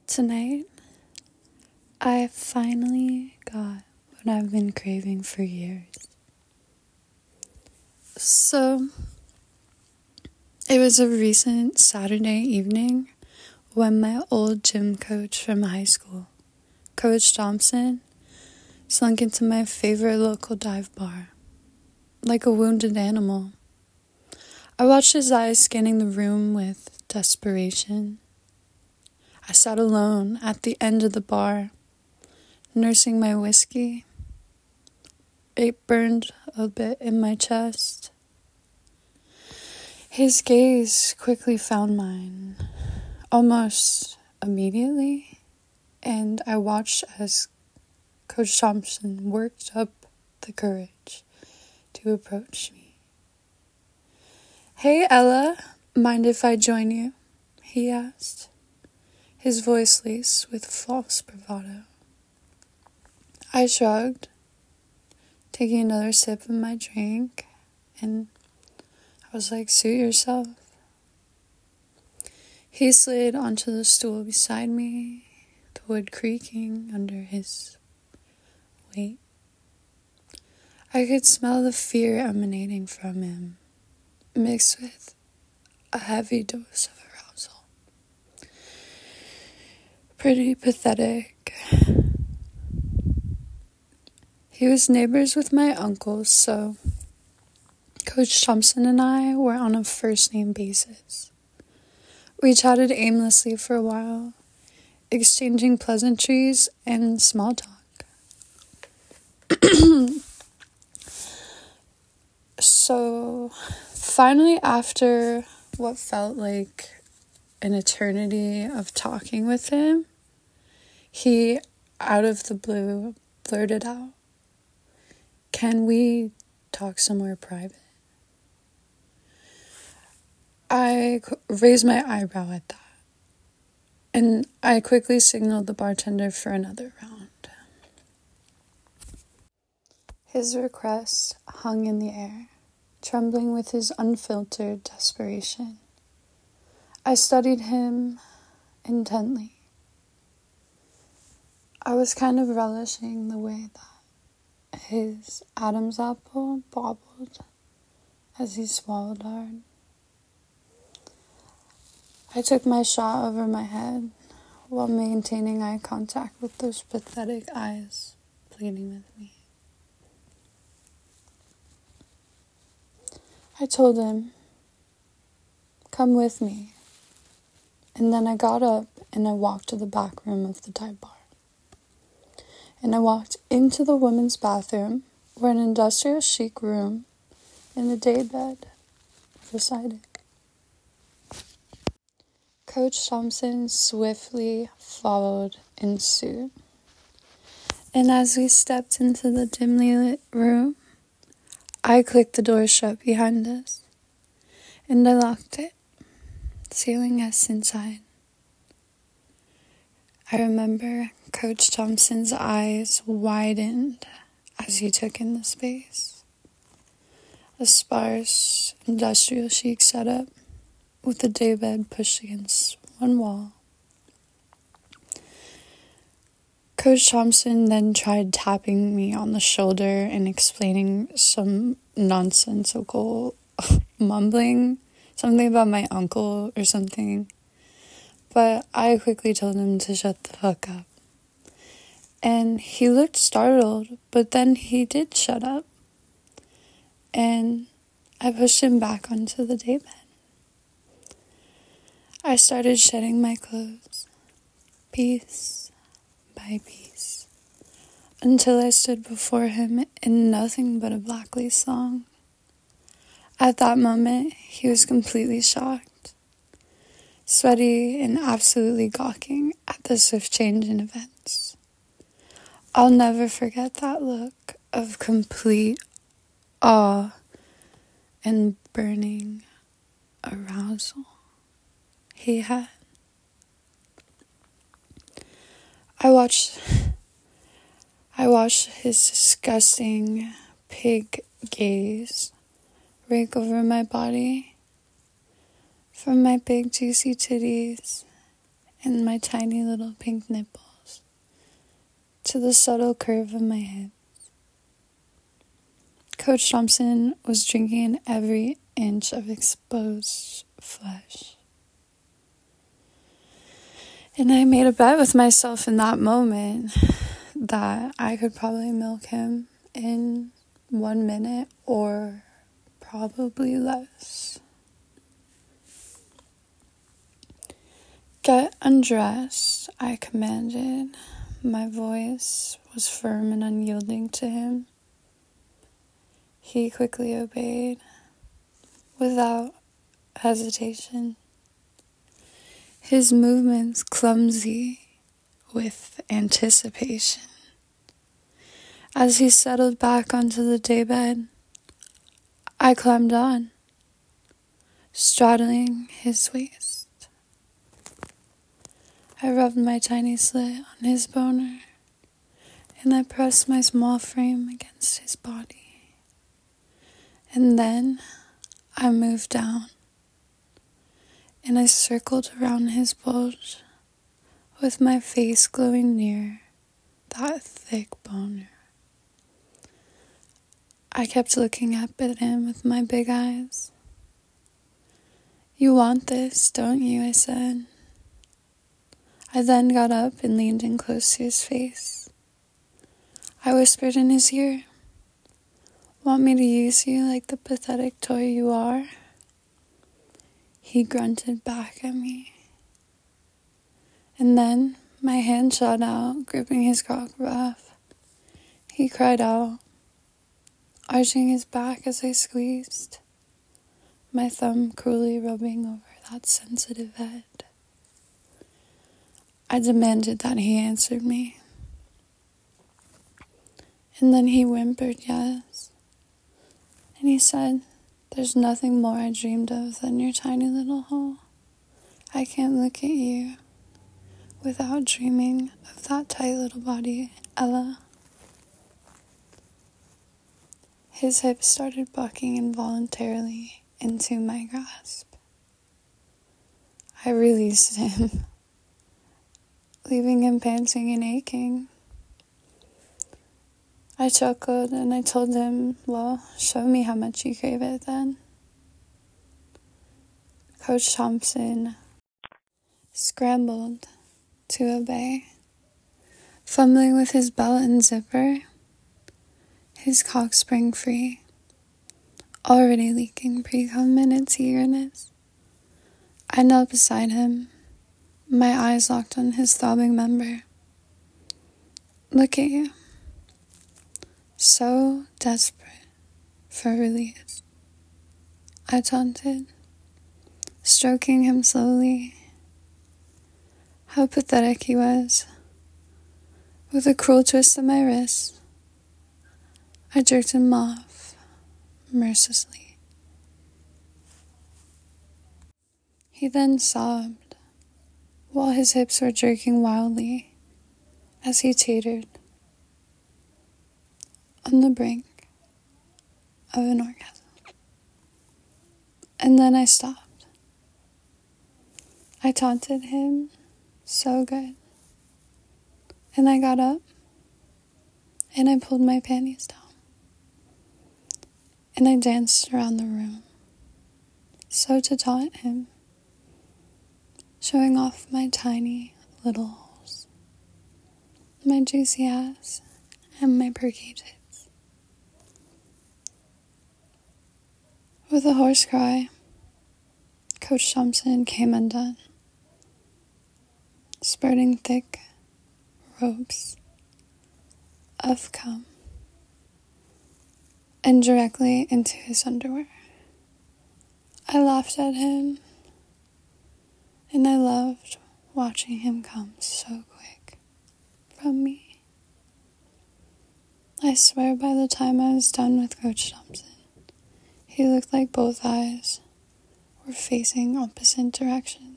Tonight, I finally got what I've been craving for years. So, it was a recent Saturday evening when my old gym coach from high school, Coach Thompson, slunk into my favorite local dive bar, like a wounded animal. I watched his eyes scanning the room with desperation. I sat alone at the end of the bar, nursing my whiskey. It burned a bit in my chest. His gaze quickly found mine, almost immediately, and I watched as Coach Thompson worked up the courage to approach me. "Hey, Ella, mind if I join you?" he asked, his voice laced with false bravado. I shrugged, taking another sip of my drink, and I was like, "Suit yourself." He slid onto the stool beside me, the wood creaking under his weight. I could smell the fear emanating from him, mixed with a heavy dose of arousal. Pretty pathetic. He was neighbors with my uncles, so Coach Thompson and I were on a first-name basis. We chatted aimlessly for a while, exchanging pleasantries and small talk. So, finally, after what felt like an eternity of talking with him, he, out of the blue, blurted out, "Can we talk somewhere private?" I raised my eyebrow at that, and I quickly signaled the bartender for another round. His request hung in the air, trembling with his unfiltered desperation. I studied him intently. I was kind of relishing the way that his Adam's apple bobbled as he swallowed hard. I took my shot over my head while maintaining eye contact with those pathetic eyes pleading with me. I told him, "Come with me." And then I got up and I walked to the back room of the dive bar. And I walked into the women's bathroom, where an industrial chic room and a daybed beside it. Coach Thompson swiftly followed in suit. And as we stepped into the dimly lit room, I clicked the door shut behind us, and I locked it, sealing us inside. I remember Coach Thompson's eyes widened as he took in the space. A sparse, industrial chic setup with the daybed pushed against one wall. Coach Thompson then tried tapping me on the shoulder and explaining some nonsensical mumbling, something about my uncle or something. But I quickly told him to shut the fuck up. And he looked startled, but then he did shut up. And I pushed him back onto the daybed. I started shedding my clothes, piece by piece, until I stood before him in nothing but a Blackley song. At that moment, he was completely shocked, sweaty and absolutely gawking at the swift change in events. I'll never forget that look of complete awe and burning arousal he had. I watched his disgusting pig gaze rake over my body, from my big juicy titties and my tiny little pink nipples to the subtle curve of my hips. Coach Thompson was drinking in every inch of exposed flesh. And I made a bet with myself in that moment that I could probably milk him in 1 minute or probably less. Get undressed, I commanded. My voice was firm and unyielding to him. He quickly obeyed, without hesitation. His movements clumsy with anticipation. As he settled back onto the daybed, I climbed on, straddling his waist. I rubbed my tiny slit on his boner, and I pressed my small frame against his body. And then I moved down, and I circled around his bulge with my face glowing near that thick boner. I kept looking up at him with my big eyes. "You want this, don't you?" I said. I then got up and leaned in close to his face. I whispered in his ear, "Want me to use you like the pathetic toy you are?" He grunted back at me. And then my hand shot out, gripping his cock rough. He cried out, arching his back as I squeezed, my thumb cruelly rubbing over that sensitive head. I demanded that he answered me. And then he whimpered yes. And he said, "There's nothing more I dreamed of than your tiny little hole. I can't look at you without dreaming of that tight little body, Ella." His hips started bucking involuntarily into my grasp. I released him, leaving him panting and aching. I chuckled and I told him, "Well, show me how much you crave it then." Coach Thompson scrambled to obey, fumbling with his belt and zipper. His cock sprang free, already leaking pre-cum in its eagerness. I knelt beside him, my eyes locked on his throbbing member. "Look at you. So desperate for release," I taunted, stroking him slowly. How pathetic he was. With a cruel twist of my wrist, I jerked him off mercilessly. He then sobbed while his hips were jerking wildly as he teetered on the brink of an orgasm. And then I stopped. I taunted him so good. And I got up and I pulled my panties down. And I danced around the room, so to taunt him, showing off my tiny little holes, my juicy ass, and my perky tits. With a hoarse cry, Coach Thompson came undone, spurting thick ropes of cum and directly into his underwear. I laughed at him, and I loved watching him come so quick from me. I swear by the time I was done with Coach Thompson, he looked like both eyes were facing opposite directions.